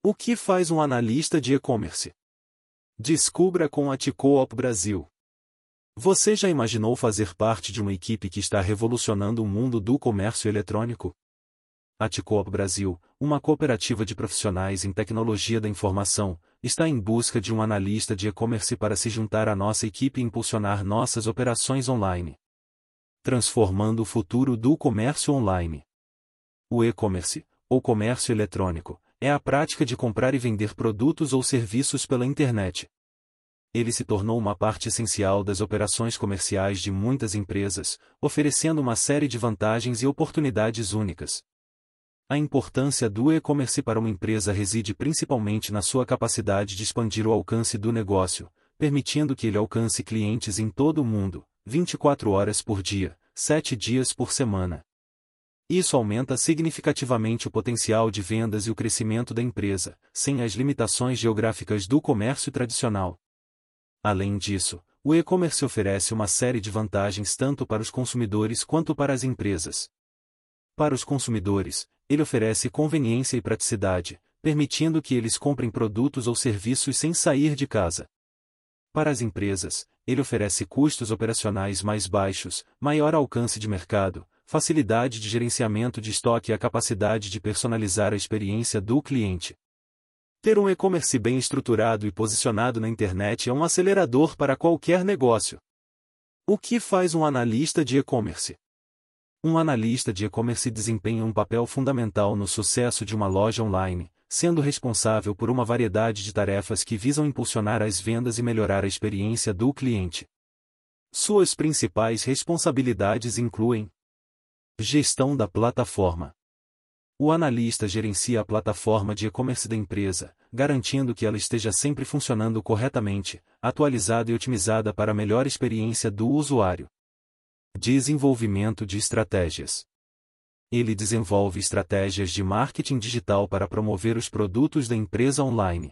O que faz um analista de e-commerce? Descubra com a T-Coop Brasil. Você já imaginou fazer parte de uma equipe que está revolucionando o mundo do comércio eletrônico? A T-Coop Brasil, uma cooperativa de profissionais em tecnologia da informação, está em busca de um analista de e-commerce para se juntar à nossa equipe e impulsionar nossas operações online. Transformando o futuro do comércio online. O e-commerce, ou comércio eletrônico, é a prática de comprar e vender produtos ou serviços pela internet. Ele se tornou uma parte essencial das operações comerciais de muitas empresas, oferecendo uma série de vantagens e oportunidades únicas. A importância do e-commerce para uma empresa reside principalmente na sua capacidade de expandir o alcance do negócio, permitindo que ele alcance clientes em todo o mundo, 24 horas por dia, 7 dias por semana. Isso aumenta significativamente o potencial de vendas e o crescimento da empresa, sem as limitações geográficas do comércio tradicional. Além disso, o e-commerce oferece uma série de vantagens tanto para os consumidores quanto para as empresas. Para os consumidores, ele oferece conveniência e praticidade, permitindo que eles comprem produtos ou serviços sem sair de casa. Para as empresas, ele oferece custos operacionais mais baixos, maior alcance de mercado, facilidade de gerenciamento de estoque e a capacidade de personalizar a experiência do cliente. Ter um e-commerce bem estruturado e posicionado na internet é um acelerador para qualquer negócio. O que faz um analista de e-commerce? Um analista de e-commerce desempenha um papel fundamental no sucesso de uma loja online, sendo responsável por uma variedade de tarefas que visam impulsionar as vendas e melhorar a experiência do cliente. Suas principais responsabilidades incluem: gestão da plataforma. O analista gerencia a plataforma de e-commerce da empresa, garantindo que ela esteja sempre funcionando corretamente, atualizada e otimizada para a melhor experiência do usuário. Desenvolvimento de estratégias. Ele desenvolve estratégias de marketing digital para promover os produtos da empresa online.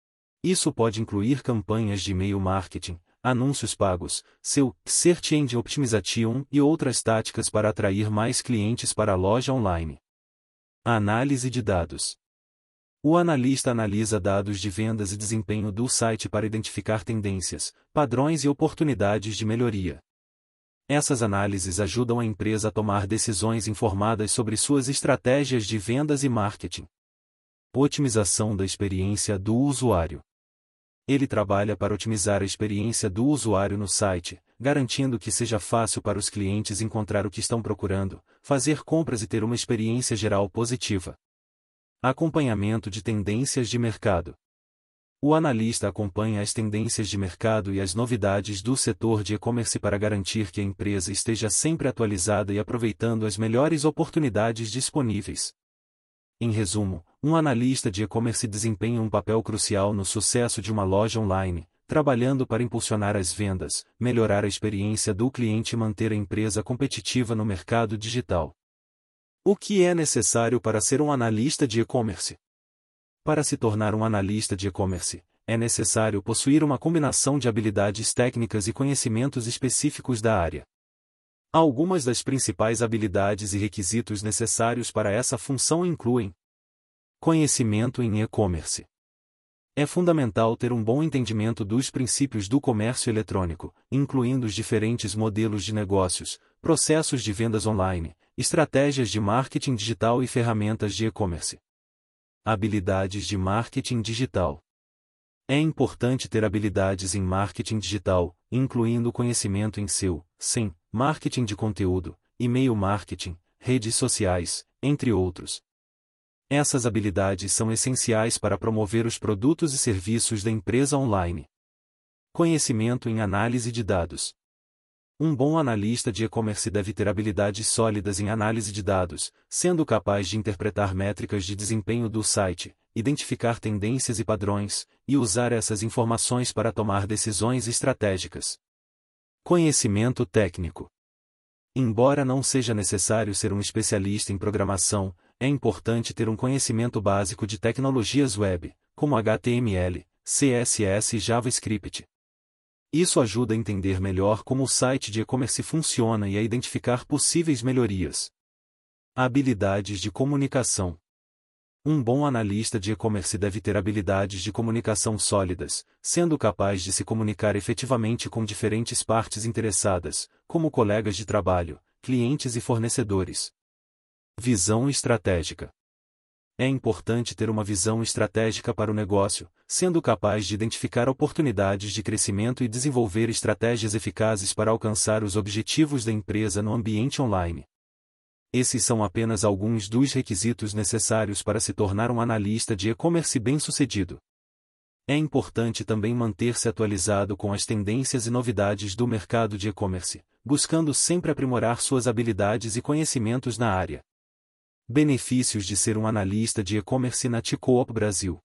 Isso pode incluir campanhas de e-mail marketing, anúncios pagos, Search Engine Optimization e outras táticas para atrair mais clientes para a loja online. Análise de dados. O analista analisa dados de vendas e desempenho do site para identificar tendências, padrões e oportunidades de melhoria. Essas análises ajudam a empresa a tomar decisões informadas sobre suas estratégias de vendas e marketing. Otimização da experiência do usuário. Ele trabalha para otimizar a experiência do usuário no site, garantindo que seja fácil para os clientes encontrar o que estão procurando, fazer compras e ter uma experiência geral positiva. Acompanhamento de tendências de mercado. O analista acompanha as tendências de mercado e as novidades do setor de e-commerce para garantir que a empresa esteja sempre atualizada e aproveitando as melhores oportunidades disponíveis. Em resumo, um analista de e-commerce desempenha um papel crucial no sucesso de uma loja online, trabalhando para impulsionar as vendas, melhorar a experiência do cliente e manter a empresa competitiva no mercado digital. O que é necessário para ser um analista de e-commerce? Para se tornar um analista de e-commerce, é necessário possuir uma combinação de habilidades técnicas e conhecimentos específicos da área. Algumas das principais habilidades e requisitos necessários para essa função incluem: conhecimento em e-commerce. É fundamental ter um bom entendimento dos princípios do comércio eletrônico, incluindo os diferentes modelos de negócios, processos de vendas online, estratégias de marketing digital e ferramentas de e-commerce. Habilidades de marketing digital. É importante ter habilidades em marketing digital, incluindo conhecimento em SEO, marketing de conteúdo, e-mail marketing, redes sociais, entre outros. Essas habilidades são essenciais para promover os produtos e serviços da empresa online. Conhecimento em análise de dados. Um bom analista de e-commerce deve ter habilidades sólidas em análise de dados, sendo capaz de interpretar métricas de desempenho do site, identificar tendências e padrões, e usar essas informações para tomar decisões estratégicas. Conhecimento técnico. Embora não seja necessário ser um especialista em programação, é importante ter um conhecimento básico de tecnologias web, como HTML, CSS e JavaScript. Isso ajuda a entender melhor como o site de e-commerce funciona e a identificar possíveis melhorias. Habilidades de comunicação. Um bom analista de e-commerce deve ter habilidades de comunicação sólidas, sendo capaz de se comunicar efetivamente com diferentes partes interessadas, como colegas de trabalho, clientes e fornecedores. Visão estratégica. É importante ter uma visão estratégica para o negócio, sendo capaz de identificar oportunidades de crescimento e desenvolver estratégias eficazes para alcançar os objetivos da empresa no ambiente online. Esses são apenas alguns dos requisitos necessários para se tornar um analista de e-commerce bem-sucedido. É importante também manter-se atualizado com as tendências e novidades do mercado de e-commerce, buscando sempre aprimorar suas habilidades e conhecimentos na área. Benefícios de ser um analista de e-commerce na T-Coop Brasil.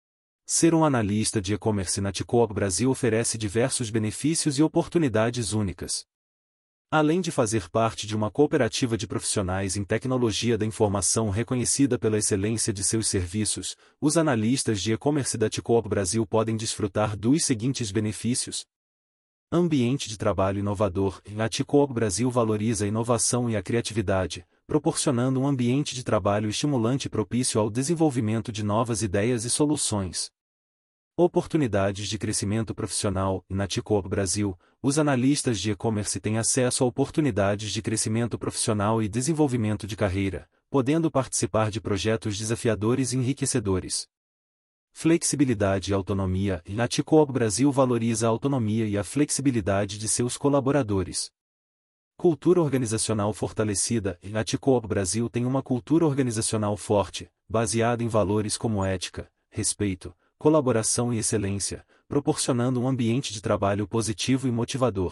Ser um analista de e-commerce na T-Coop Brasil oferece diversos benefícios e oportunidades únicas. Além de fazer parte de uma cooperativa de profissionais em tecnologia da informação reconhecida pela excelência de seus serviços, os analistas de e-commerce da T-Coop Brasil podem desfrutar dos seguintes benefícios. Ambiente de trabalho inovador. A T-Coop Brasil valoriza a inovação e a criatividade, proporcionando um ambiente de trabalho estimulante propício ao desenvolvimento de novas ideias e soluções. Oportunidades de crescimento profissional. Na T-Coop Brasil, os analistas de e-commerce têm acesso a oportunidades de crescimento profissional e desenvolvimento de carreira, podendo participar de projetos desafiadores e enriquecedores. Flexibilidade e autonomia. Na T-Coop Brasil valoriza a autonomia e a flexibilidade de seus colaboradores. Cultura organizacional fortalecida. A T-Coop Brasil tem uma cultura organizacional forte, baseada em valores como ética, respeito, colaboração e excelência, proporcionando um ambiente de trabalho positivo e motivador.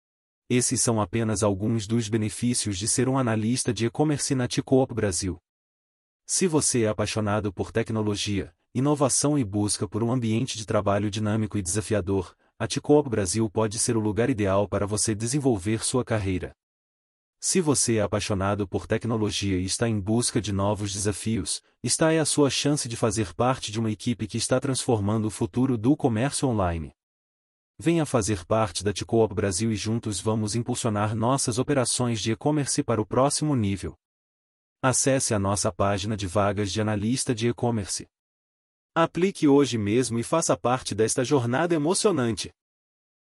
Esses são apenas alguns dos benefícios de ser um analista de e-commerce na T-Coop Brasil. Se você é apaixonado por tecnologia, inovação e busca por um ambiente de trabalho dinâmico e desafiador, a T-Coop Brasil pode ser o lugar ideal para você desenvolver sua carreira. Se você é apaixonado por tecnologia e está em busca de novos desafios, esta é a sua chance de fazer parte de uma equipe que está transformando o futuro do comércio online. Venha fazer parte da T-Coop Brasil e juntos vamos impulsionar nossas operações de e-commerce para o próximo nível. Acesse a nossa página de vagas de analista de e-commerce. Aplique hoje mesmo e faça parte desta jornada emocionante.